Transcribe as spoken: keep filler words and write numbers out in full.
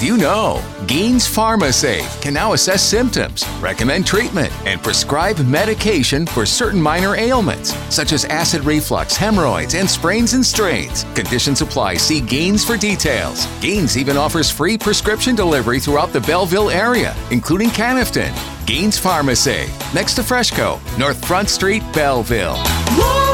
Did you know Gaines PharmaSafe can now assess symptoms, recommend treatment, and prescribe medication for certain minor ailments, such as acid reflux, hemorrhoids, and sprains and strains. Conditions apply. See Gaines for details. Gaines even offers free prescription delivery throughout the Belleville area, including Canafton. Gaines PharmaSafe, next to Freshco, North Front Street, Belleville. Whoa!